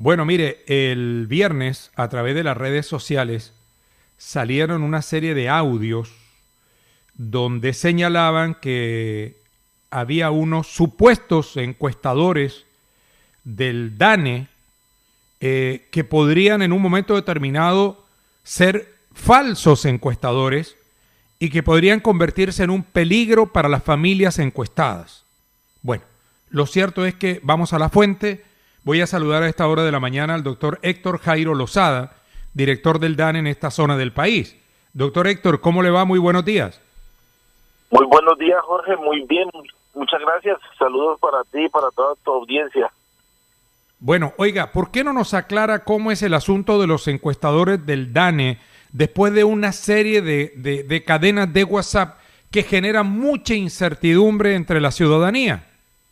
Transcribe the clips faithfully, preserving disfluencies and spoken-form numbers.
Bueno, mire, el viernes a través de las redes sociales salieron una serie de audios donde señalaban que había unos supuestos encuestadores del DANE eh, que podrían en un momento determinado ser falsos encuestadores y que podrían convertirse en un peligro para las familias encuestadas. Bueno, lo cierto es que vamos a la fuente. Voy a saludar a esta hora de la mañana al doctor Héctor Jairo Lozada, director del DANE en esta zona del país. Doctor Héctor, ¿cómo le va? Muy buenos días. Muy buenos días, Jorge. Muy bien. Muchas gracias. Saludos para ti y para toda tu audiencia. Bueno, oiga, ¿por qué no nos aclara cómo es el asunto de los encuestadores del DANE después de una serie de, de, de cadenas de WhatsApp que generan mucha incertidumbre entre la ciudadanía?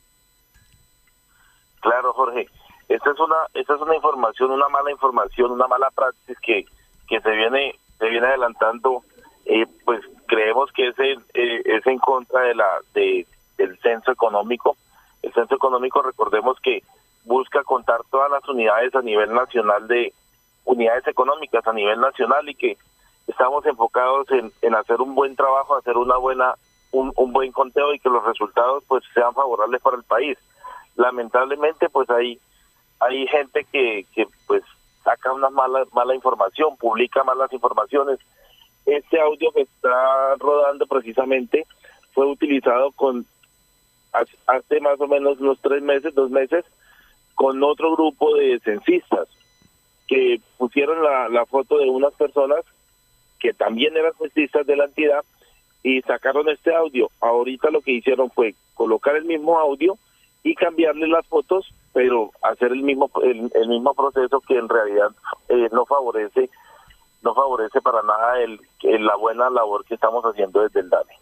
Claro, Jorge. Esta es una esta es una información, una mala información, una mala praxis que, que se viene se viene adelantando. Eh, pues creemos que es, en, eh, es en contra de la de, del censo económico. El censo económico, recordemos que busca contar todas las unidades a nivel nacional, de unidades económicas a nivel nacional, y que estamos enfocados en, en hacer un buen trabajo, hacer una buena un, un buen conteo y que los resultados pues sean favorables para el país. Lamentablemente pues hay hay gente que, que pues saca una mala mala información, publica malas informaciones. Este audio que está rodando precisamente fue utilizado con hace más o menos unos tres meses, dos meses, con otro grupo de censistas que pusieron la, la foto de unas personas que también eran censistas de la entidad y sacaron este audio. Ahorita lo que hicieron fue colocar el mismo audio y cambiarle las fotos, pero hacer el mismo el, el mismo proceso que en realidad eh, no favorece no favorece para nada el, el la buena labor que estamos haciendo desde el DANE.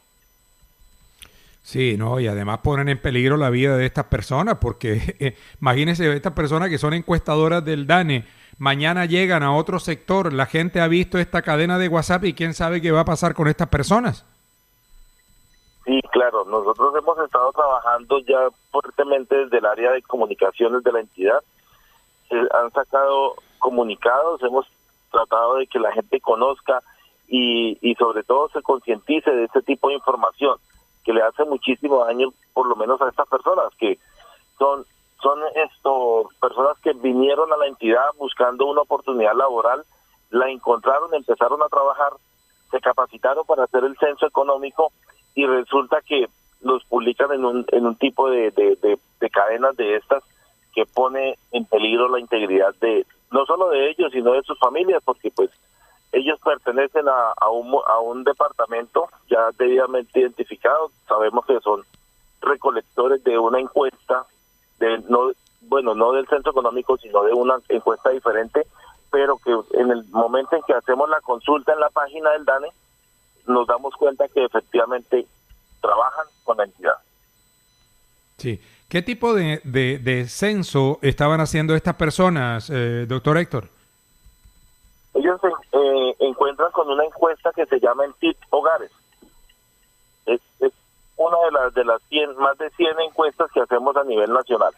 Sí, no, y además ponen en peligro la vida de estas personas, porque eh, imagínense, estas personas que son encuestadoras del DANE, mañana llegan a otro sector, la gente ha visto esta cadena de WhatsApp y quién sabe qué va a pasar con estas personas. Sí, claro, nosotros hemos estado trabajando ya fuertemente desde el área de comunicaciones de la entidad. Se han sacado comunicados, hemos tratado de que la gente conozca y, y sobre todo se concientice de este tipo de información que le hace muchísimo daño, por lo menos a estas personas, que son son esto personas que vinieron a la entidad buscando una oportunidad laboral, la encontraron, empezaron a trabajar, se capacitaron para hacer el censo económico y resulta que los publican en un en un tipo de, de, de, de cadenas de estas que pone en peligro la integridad de no solo de ellos, sino de sus familias, porque pues ellos pertenecen a, a, un, a un departamento ya debidamente identificado. Sabemos que son recolectores de una encuesta, de no bueno, no del censo económico, sino de una encuesta diferente, pero que en el momento en que hacemos la consulta en la página del DANE, nos damos cuenta que efectivamente trabajan con la entidad. Sí. ¿Qué tipo de, de, de censo estaban haciendo estas personas, eh, doctor Héctor? Ellos se eh, encuentran con una encuesta que se llama el T I P Hogares. Es, es una de las de las cien, más de cien encuestas que hacemos a nivel nacional.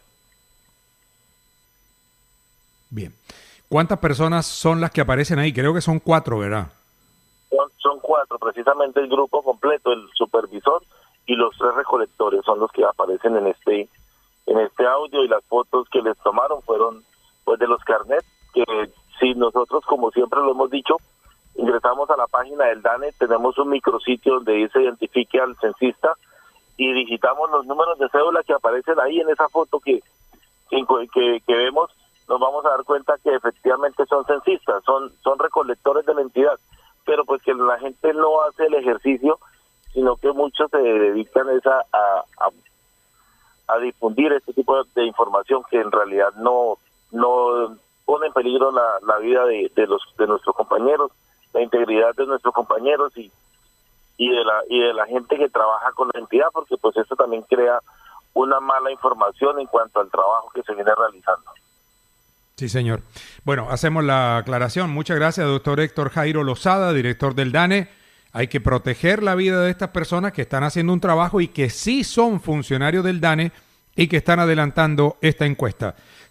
Bien. ¿Cuántas personas son las que aparecen ahí? Creo que son cuatro, ¿verdad? Son, son cuatro, precisamente el grupo completo, el supervisor y los tres recolectores son los que aparecen en este en este audio, y las fotos que les tomaron fueron pues de los carnets, que si nosotros, como siempre lo hemos dicho, ingresamos a la página del DANE, tenemos un micrositio donde se identifique al censista y digitamos los números de cédula que aparecen ahí en esa foto que, que, que vemos, nos vamos a dar cuenta que efectivamente son censistas, son, son recolectores de la entidad, pero pues que la gente no hace el ejercicio, sino que muchos se dedican esa a, a a difundir este tipo de información que en realidad no no pone en peligro la, la vida de, de los de nuestros compañeros, la integridad de nuestros compañeros y y de la y de la gente que trabaja con la entidad, porque pues esto también crea una mala información en cuanto al trabajo que se viene realizando. Sí, señor. Bueno, hacemos la aclaración. Muchas gracias, doctor Héctor Jairo Lozada, director del DANE. Hay que proteger la vida de estas personas que están haciendo un trabajo y que sí son funcionarios del DANE y que están adelantando esta encuesta.